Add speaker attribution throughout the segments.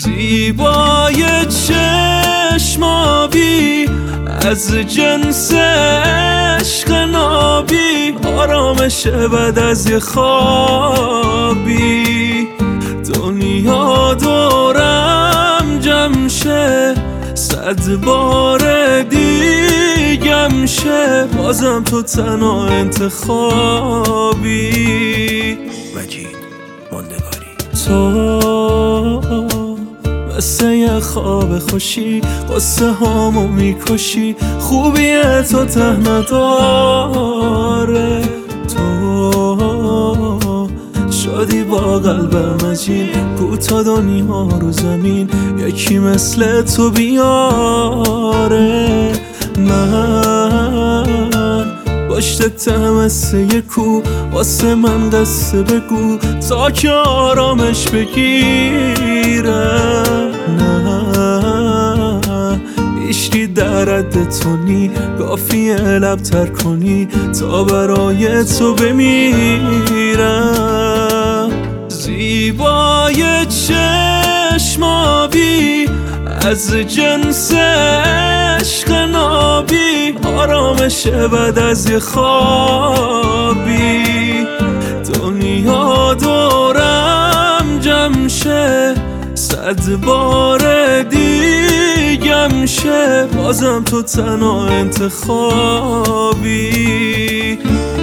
Speaker 1: زیبای چشمابی از جنس عشق نابی، آرامش بعد از یه خوابی. دنیا دورم جمع شه، 100 بار دیگم شه، بازم تو تنها انتخابی.
Speaker 2: مجید ماندگاری.
Speaker 1: تو مثل یه خواب خوشی، قصه هامو میکشی، خوبی تو ته نداره. تو شدی با قلب مجین، کوتا دنیا رو زمین، یکی مثل تو بیاره. من پشتت مثل یه کو، واسه من قصه بگو تا که آرامش بگیره. نه هیچکی در حد تو نی، کافیه لب تر کنی تا برای تو بمیرم. زیبای چشمابی از جنس عشق نابی، آرامش بعد از یه خوابی. دنیا دورم جمع شه، 100 بار دیگم شه، بازم تو تنها انتخابی.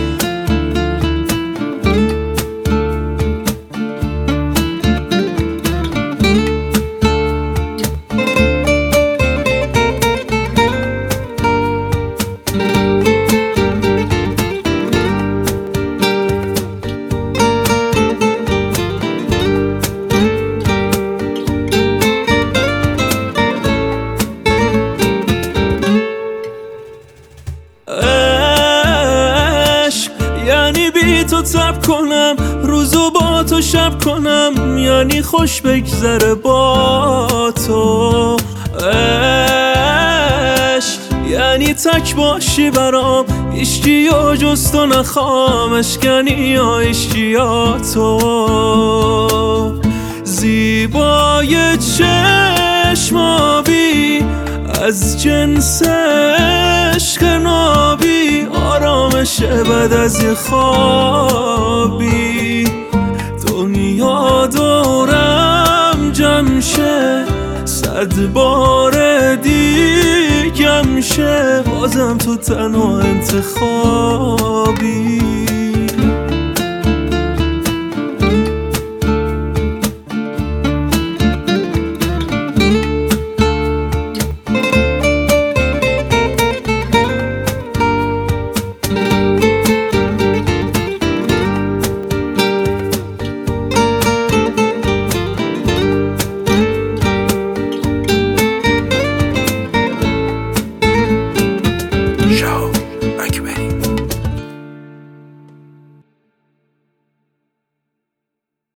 Speaker 1: یعنی بی تو تب کنم، روزو با تو شب کنم، یعنی خوش بگذره با تو. عشق یعنی تک باشی برام، عشقی یا جز تو نخوام، اشکنی یا عشقی یا تو. زیبای چشمابی از جنس عشق نابی، آرامش بعد از یه خوابی. دنیا دورم جمع شه، 100 بار دیگم شه، بازم تو تنها انتخابی.